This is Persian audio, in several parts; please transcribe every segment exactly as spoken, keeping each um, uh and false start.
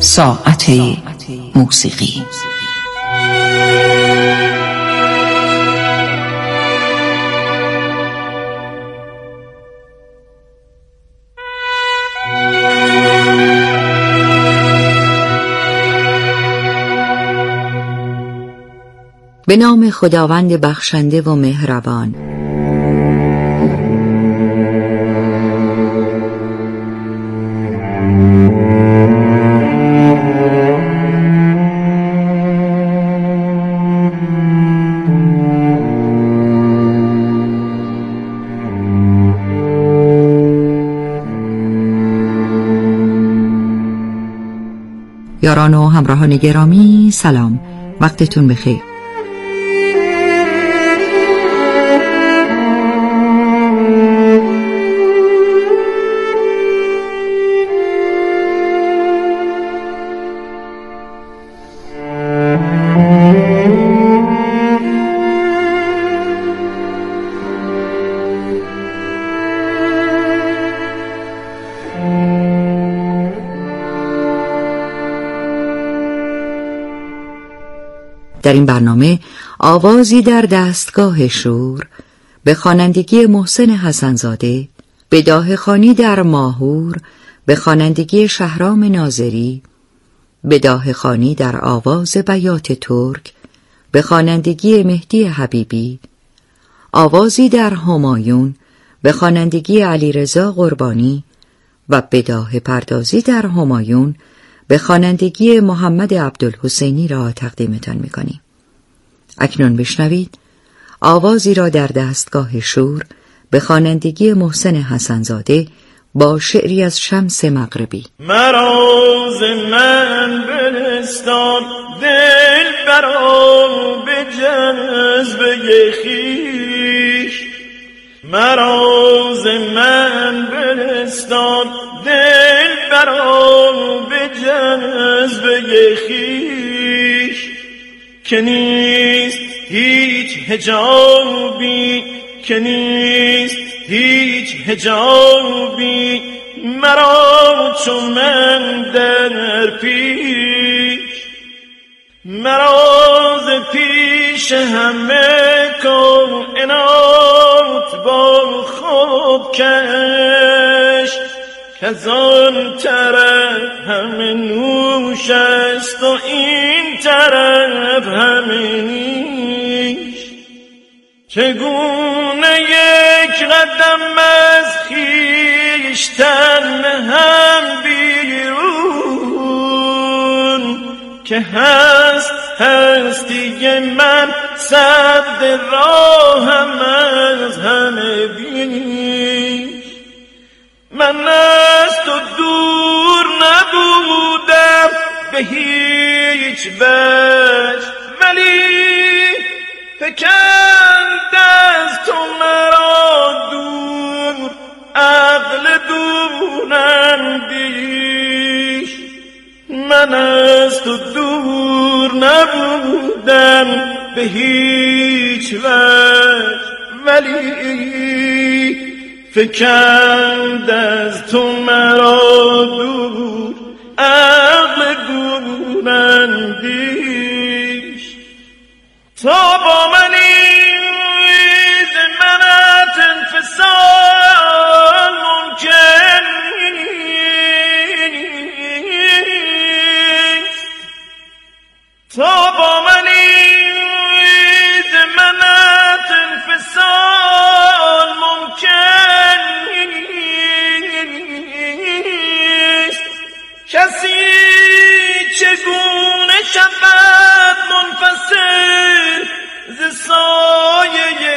ساعت موسیقی. به نام خداوند بخشنده و مهربان. یاران و همراهان گرامی، سلام، وقتتون بخیر. در این برنامه آوازی در دستگاه شور به خوانندگی محسن حسن‌زاده، بداهه خوانی در ماهور به خوانندگی شهرام ناظری، بداهه خوانی در آواز بیات ترک به خوانندگی مهدی حبیبی، آوازی در همایون به خوانندگی علیرضا قربانی و بداهه پردازی در همایون به خوانندگی محمد عبدالحسینی را تقدیمتان می‌کنیم. اکنون بشنوید آوازی را در دستگاه شور به خوانندگی محسن حسن‌زاده با شعری از شمس مغربی. مراز من برستان دل برام به جذبه خویش، مراز من برستان دل برام به جذبه خویش، که نیست هیچ حجابی، که نیست هیچ حجابی مرا چون من در پیش، مرا ز پیش همه کائنات با خود کش، کز آن طرف همه نوش است و این طرف همه نیش، چگونه یک قدم از خویشتن هم بیرون، که هست هستی من سد راهم از همه بیش، من از تو دور نبودم به هیچ وجه، ولی فکند از تو مرا دور عقل دور اندیش، من از تو دور نبودم به هیچ وجه، ولی فکند از تو مرا دور عقل دور اندیش، تا با منی ز منت انفصال ممکن نیست، تا با منی ز منت انفصال ممکن نیست، کسی چگونه شود منفصل ز سایه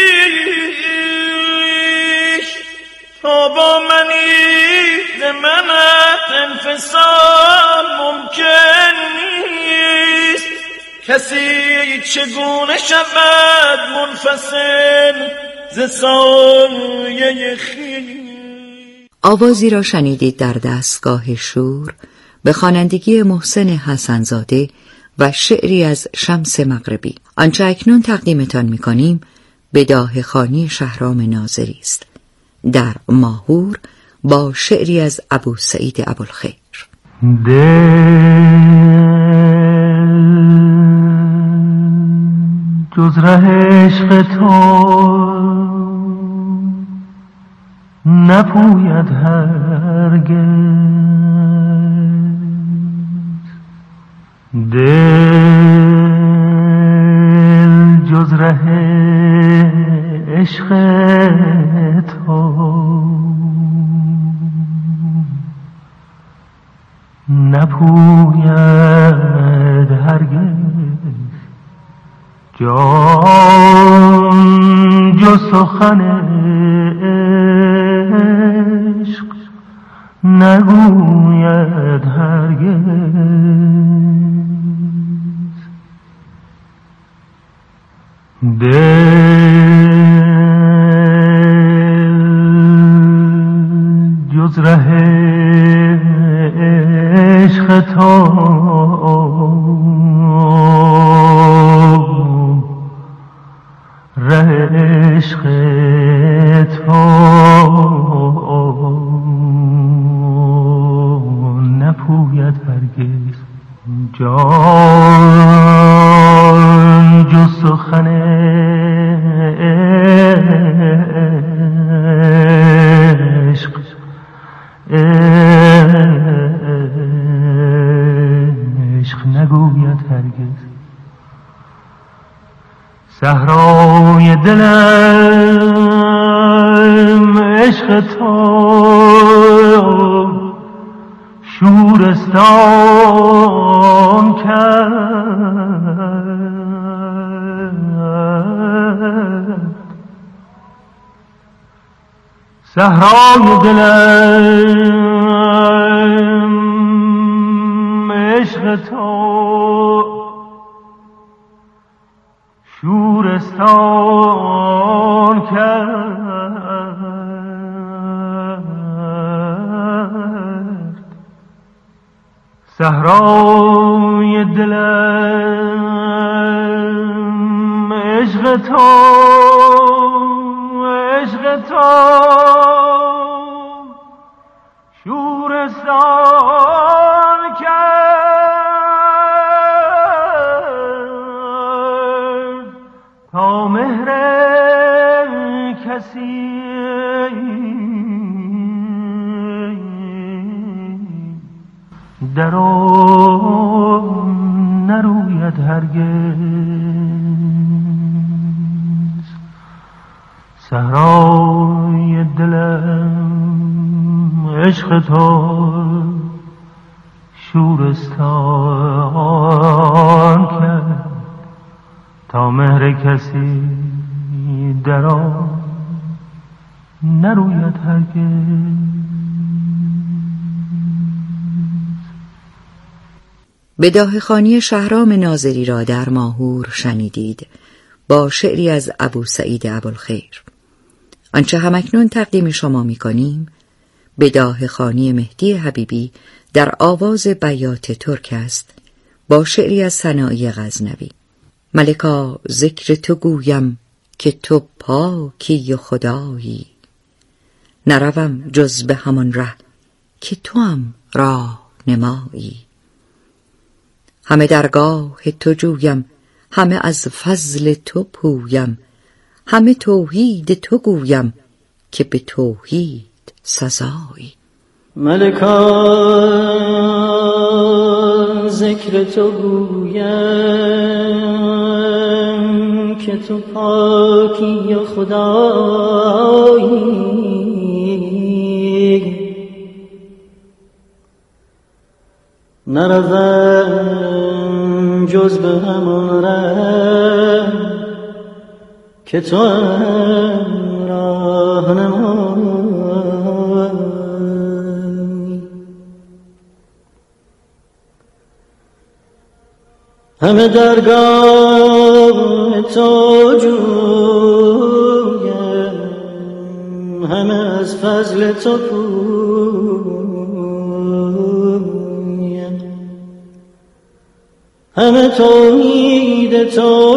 خویش، تا با منی ز منت انفصال ممکن نیست، کسی چگونه شود منفصل ز سایه خویش. آوازی را شنیدید در دستگاه شور به خوانندگی محسن حسن‌زاده و شعری از شمس مغربی. آنچه اکنون تقدیمتان می‌کنیم بداهه خوانی شهرام ناظری است در ماهور با شعری از ابوسعید ابوالخیر. دل جز ره عشق تو نپوید هرگز، دل جز ره عشق تو نپوید هرگز، جان جز سخن عشق نگوید هرگز، دل جز ره عشق تو ره عشق تو نپوید هرگز، جان جز سخن عشق عشق نگوید هرگز. صحرای دلم عشق تو شورستان کرد، صحرای دلم عشق تو شورستان کرد، صحرای دلم عشق تو عشق تو شورستان کرد، تا مهر کسی در آن نروید هرگز، صحرای دلم عشق تو شورستان کرد، تا مهر کسی در آن نروید هرگز. بداهه خوانی شهرام ناظری را در ماهور شنیدید با شعری از ابو سعید ابوالخیر. آنچه همکنون تقدیم شما می کنیم بداهه خوانی مهدی حبیبی در آواز بیات ترک است با شعری از سنایی غزنوی. ملکا ذکر تو گویم که تو پاکی و خدایی، نروم جز به همان ره که تو هم راه نمایی. همه درگاه تو جویم، همه از فضل تو پویم، همه توحید تو گویم که به توحید سزایی. ملکا ذکر تو گویم که تو پاکی و خدایی، نروم جز به همان ره که تو هم راهنمایی. همه درگاه تو جویم، همه از فضل تو پویم، همه توحید تو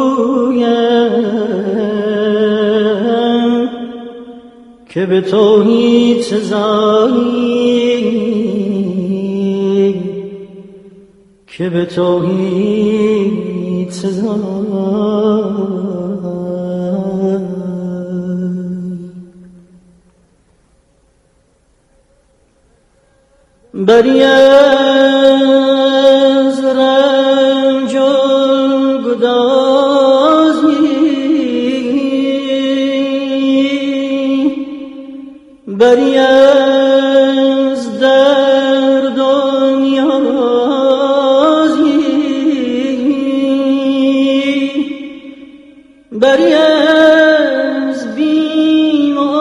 گویم که به توحید سزایی. که به توحید سزای. بری از رنج و گدازی، بری از درد و نیازی، بری از بیم و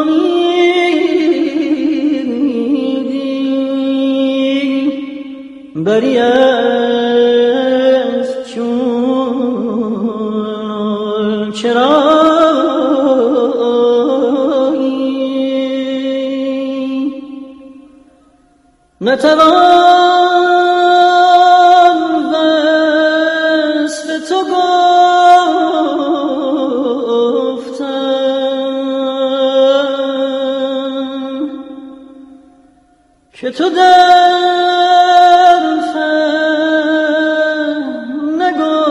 امیدی، بری از چون چرایی، نتوان وصف تو گفتن که تو در فهم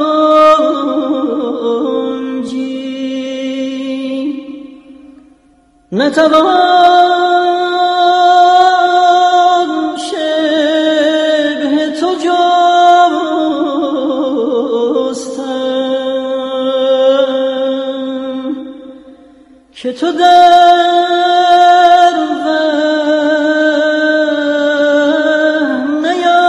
نگنجی، نتوان شبه تو جستن که تو در وهم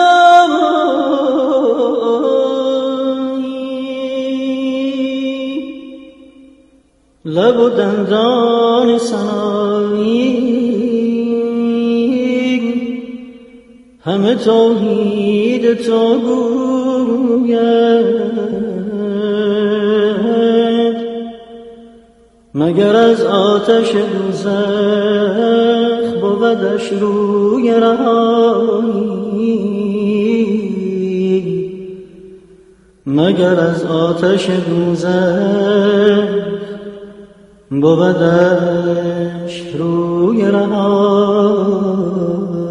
نیایی. لب و دندان سنایی همه توحید تو گوید، مگر از آتش دوزخ بودش روی رهایی، مگر از آتش دوزخ بودش روی رهایی.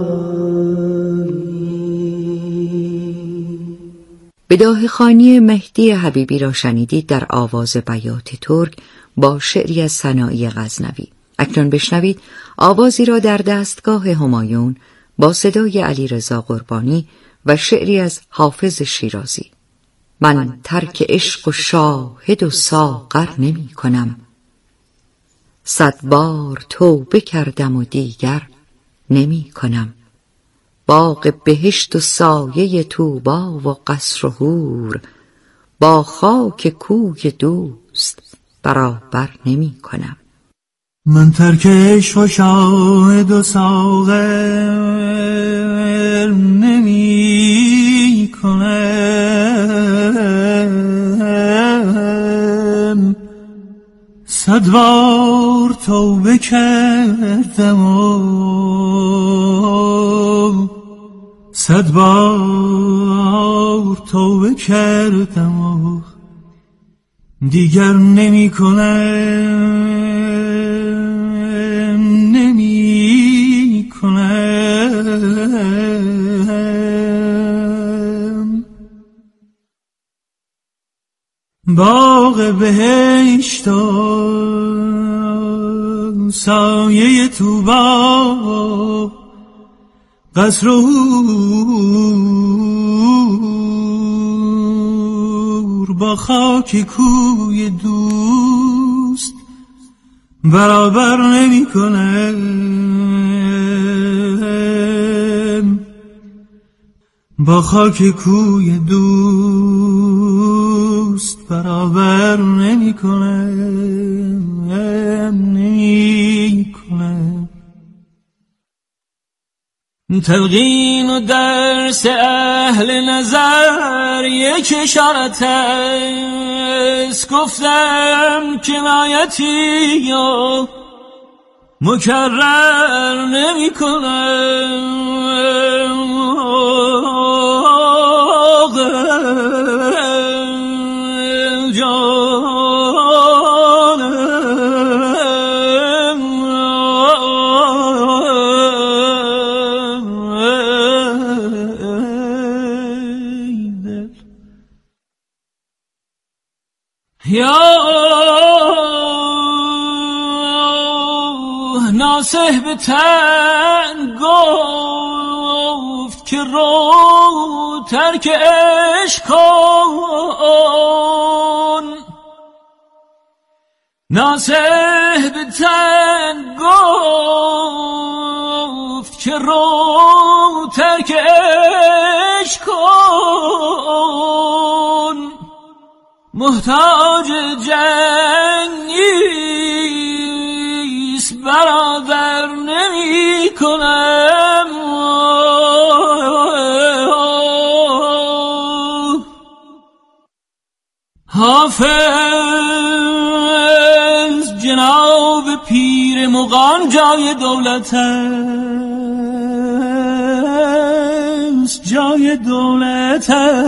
بداهه خوانی مهدی حبیبی را شنیدید در آواز بیات ترک با شعری از سنایی غزنوی. اکنون بشنوید آوازی را در دستگاه همایون با صدای علیرضا قربانی و شعری از حافظ شیرازی. من ترک عشق و شاهد و ساغر نمی کنم، صد بار توبه کردم و دیگر نمی کنم. باغ بهشت و سایه طوبا و قصر و حور، با خاک کوی دوست برابر نمی کنم. من ترک عشق و شاهد و ساغر نمی کنم، صد بار توبه کردم و صد بار توبه کردم و دیگر نمی کنم، نمی کنم. باغ بهشت و سایه طوبا، قصر و حور، با خاک کوی دوست برابر نمی کنم، با خاک کوی دوست برابر نمی کنم، نمی کنم. تلقین و درس اهل نظر یک اشارت است، گفتم کنایتی و مکرر نمی کنم. یا ناصح به تن گفت که رو ترک عشق کن. ناصح به تن گفت که رو ترک عشق کن. محتاج جنگیست برادر نمی کنم. حافظ جناب پیر مغان جای دولت است، جای دولت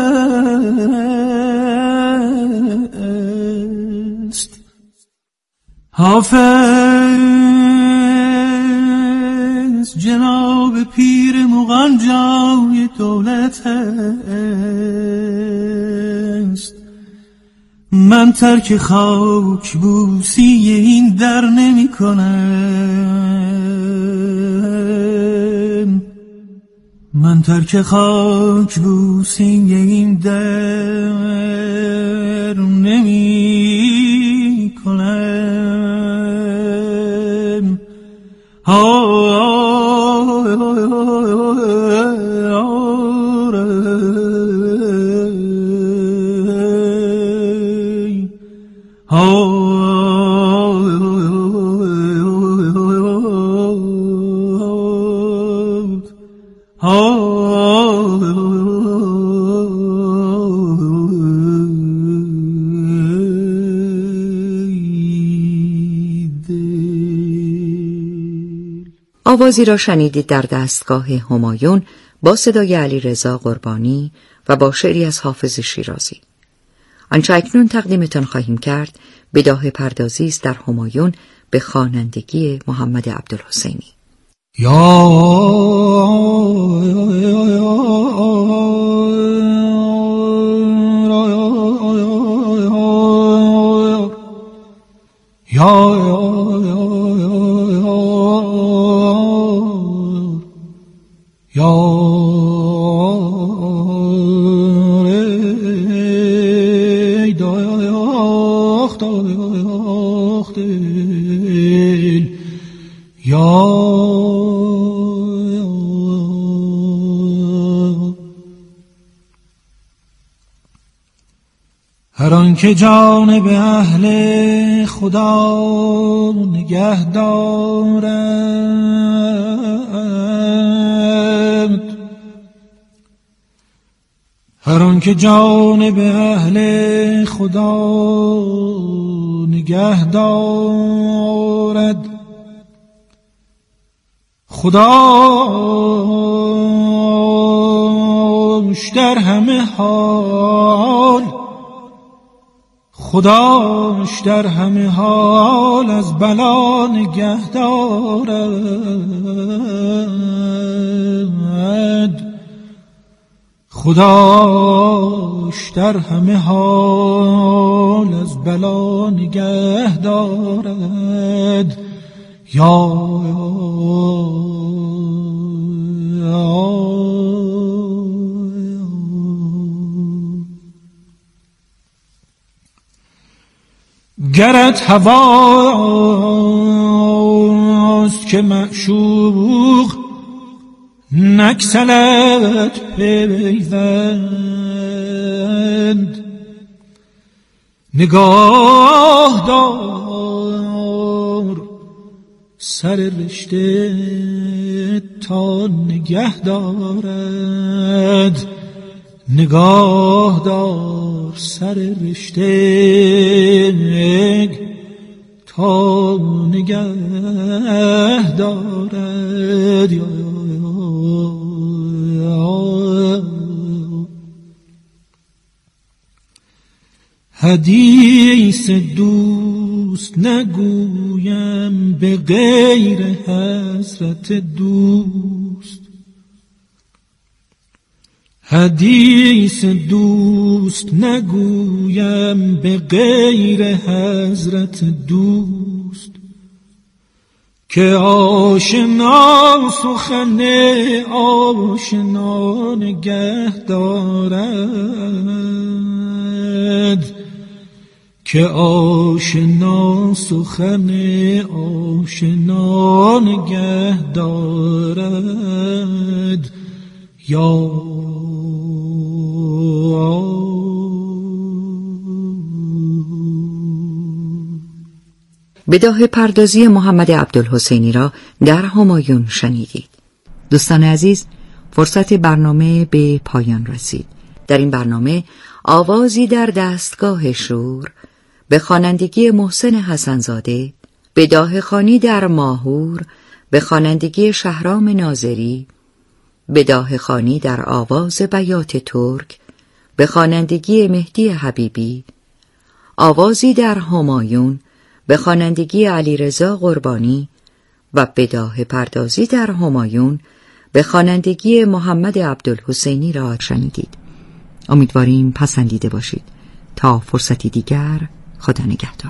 است. حافظ جناب پیر مغان جای دولت است. من ترک خاک بوسی این در نمی کنم. من ترک خاک بوسی این در نمی کنم. آوازی را شنیدید در دستگاه همایون با صدای علیرضا قربانی و با شعری از حافظ شیرازی. آنچه اکنون تقدیمتان خواهیم کرد بداهه پردازی است در همایون به خوانندگی محمد عبدالحسینی. یا یا هر آن که جانب اهل خدا نگه دارد، هر آن که جانب اهل خدا نگه دارد، خداش در همه حال، خداش در همه حال از بلا نگه دارد، خداش در همه حال از بلا نگه دارد. یا گرت هواست که معشوق نکسلت پیوند، نگاه دار سر رشته تا نگه دارد، نگاه دار سر رشته تا نگه دارد. یا حدیث دوست نگویم به غیر حسرت دوست، حدیث دوست نگویم به غیر حضرت دوست، که آشنا سخن آشنا نگه دارد، که آشنا سخن آشنا نگه دارد. یا بداهه پردازی محمد عبدالحسینی را در همایون شنیدید. دوستان عزیز، فرصت برنامه به پایان رسید. در این برنامه آوازی در دستگاه شور به خوانندگی محسن حسن‌زاده، بداهه خوانی در ماهور به خوانندگی شهرام ناظری، بداهه خوانی در آواز بیات ترک به خوانندگی مهدی حبیبی، آوازی در همایون به خوانندگی علیرضا قربانی و بداهه پردازی در همایون به خوانندگی محمد عبدالحسینی را شنیدید. امیدواریم پسندیده باشید. تا فرصتی دیگر، خدا نگهدار.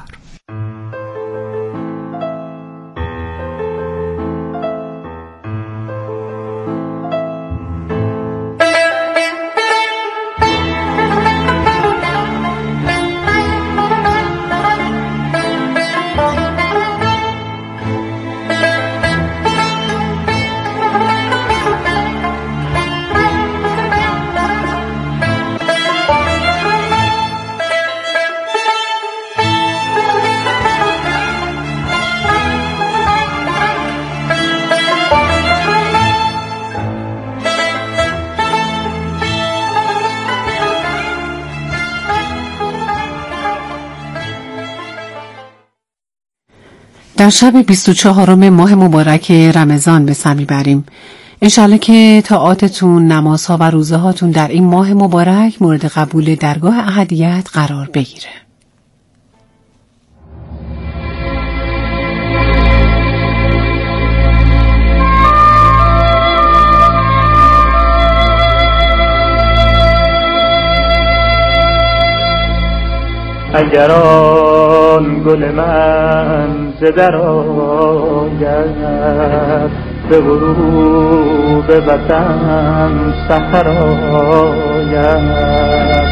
در شب بیست و چهارم ماه مبارک رمضان به سر میبریم. انشالله که طاعاتتون، نمازها و روزه هاتون در این ماه مبارک مورد قبول درگاه احدیت قرار بگیره. اگر آن گل من ز در آید، به غروب وطن سحر آید.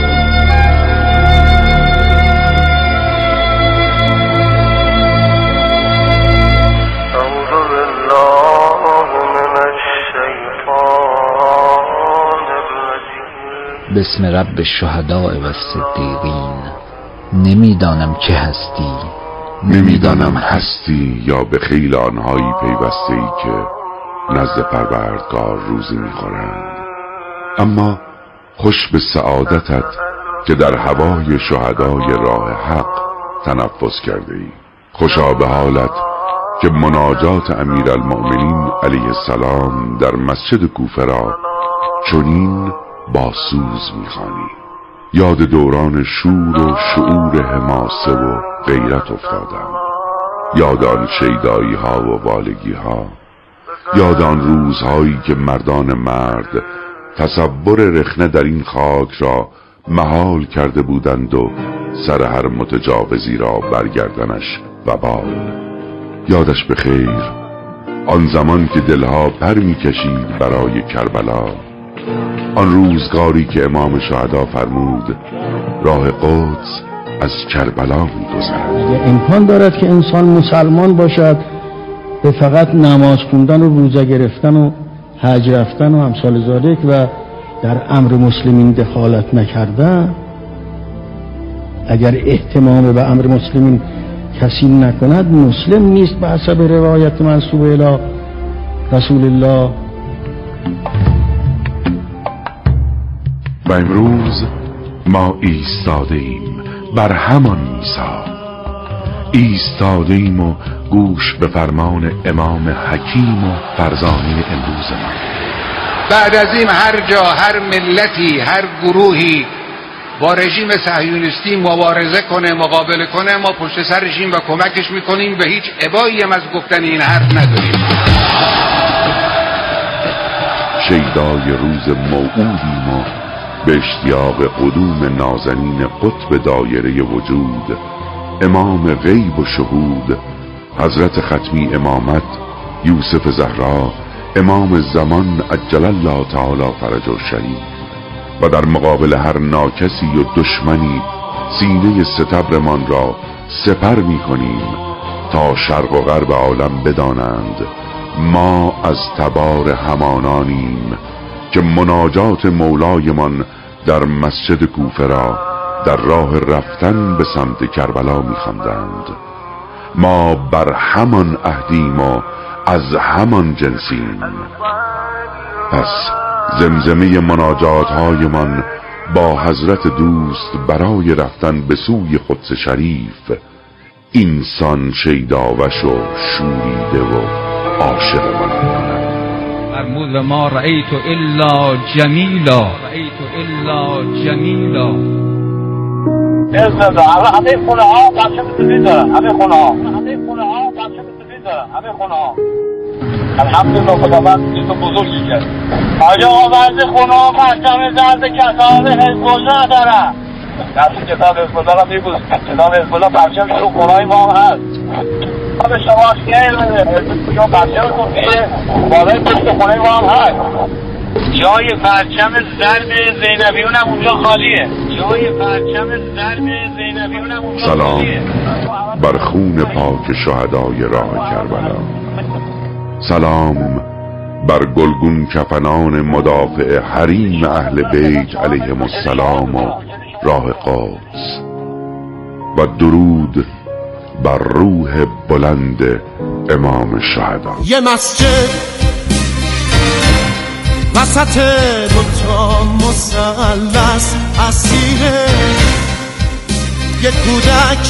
اعوذ بالله من الشیطان الرجیم. بسم رب الشهداء و الصدیقین. نمیدانم که هستی، نمیدانم هستی یا به خیل آنهایی پیوسته ای که نزد پروردگار روزی میخورند، اما خوش به سعادتت که در هوای شهدای راه حق تنفس کرده ای. خوشا به حالت که مناجات امیرالمؤمنین علیه السلام در مسجد کوفه را چنین با سوز میخوانی. یاد دوران شور و شعور حماسه و غیرت افتادم، یاد آن شیدایی ها و والگی ها، یاد آن روزهایی که مردان مرد تصور رخنه در این خاک را محال کرده بودند و سر هر متجاوزی را برگردنش وبال. یادش به خیر آن زمان که دلها پر میکشید برای کربلا، آن روزگاری که امام شهدا فرمود راه قدس از کربلا می‌گذرد. اگر امکان دارد که انسان مسلمان باشد به فقط نماز خوندن و روزه گرفتن و حج رفتن و امثال ذالک و در امر مسلمین دخالت نکردن، اگر اهتمام به امر مسلمین کسی نکند مسلم نیست به حسب روایت منسوب الی رسول الله. و امروز ما ایستاده ایم بر همان میثاق، ایستاده ایم و گوش به فرمان امام حکیم و فرزانه امروز ما. بعد از این هر جا، هر ملتی، هر گروهی با رژیم صهیونیستی مبارزه کنه، مقابله کنه، ما پشت سر رژیم و کمکش میکنیم و هیچ ابایی هم از گفتن این حرف نداریم. شیدای روز موعودیم و به اشتیاق قدوم نازنین قطب دایره وجود، امام غیب و شهود، حضرت ختمی امامت یوسف زهرا، امام زمان عجل الله تعالی فرجه الشریف، و در مقابل هر ناکسی و دشمنی سینه ستبرمان را سپر می کنیم تا شرق و غرب عالم بدانند ما از تبار همانانیم که مناجات مولایمان در مسجد کوفه را در راه رفتن به سمت کربلا می خواندند. ما بر همان عهدیم و از همان جنسیم. پس زمزمه مناجات هایمان با حضرت دوست برای رفتن به سوی قدس شریف اینسان شیداوش و شوریده و عاشق من می‌کند. فرمود و ما رأیت الا جمیلا رأیت الا جمیلا. بزنده همه خونه ها پرچم سفید دارن، همه خونه ها همه خونه ها پرچم سفید دارن، همه خونه ها. الحمدلله خداوند چیز بزرگی کرد. آجا آقا بعضی خونه ها پرچم زرد کتاب حزب الله دارن. دست کتاب حزب الله را میبوز، کتاب حزب الله پرچم رو خونه های ما هم هست. به شما خیلی بده یا پرچم کفیه بالای پشت خونه ما هم هست. جای پرچم زرد زینبیون هم اونجا خالیه. جای پرچم زرد زینبیون هم اونجا خالیه. سلام بر خون پاک شهدای راه کربلا، سلام بر گلگون کفنان مدافع حریم اهل بیت علیهم السلام و راه قدس، و درود بر روح بلند امام شهدا. یه مسجد وسط دوتا مثلث اسیره، یه کودک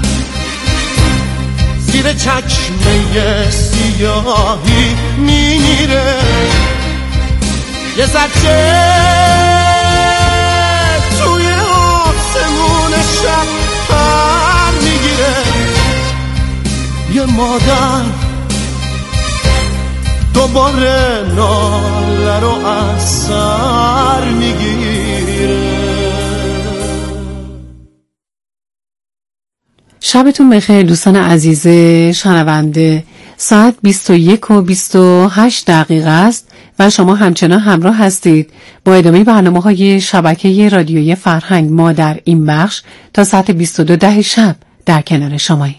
زیر چکمه سیاهی میمیره، یه زجه توی آسمون شب پر میگیره، یه مادر دوباره ناله رو از سر میگیره. شبتون بخیر دوستان عزیز شنونده. ساعت بیست و یک و بیست و هشت دقیقه است و شما همچنان همراه هستید با ادامه برنامه‌های شبکه رادیویی فرهنگ. ما در این بخش تا ساعت بیست و دو ده شب در کنار شماییم.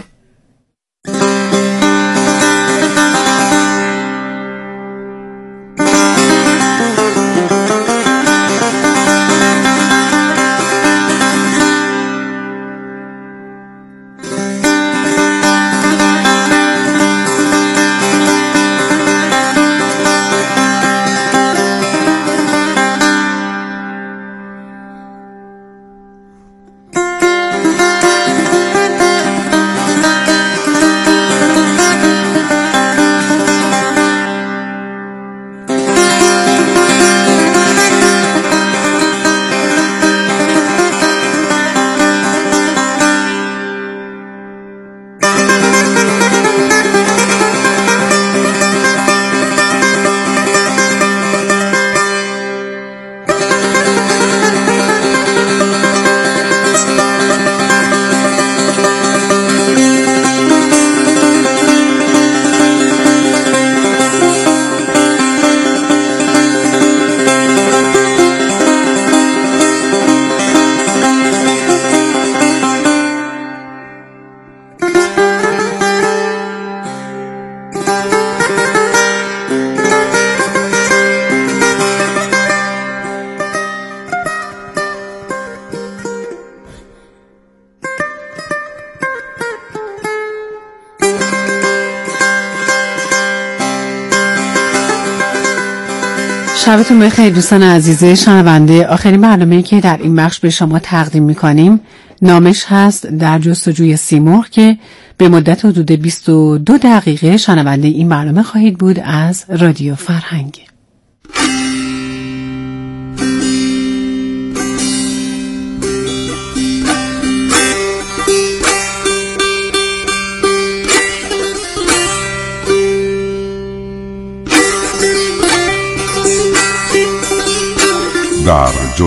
شبتون بخیر دوستان عزیز شنونده. آخرین برنامه‌ای که در این بخش به شما تقدیم می‌کنیم نامش هست در جستجوی سیمرغ که به مدت حدود بیست و دو دقیقه شنونده این برنامه خواهید بود از رادیو فرهنگ.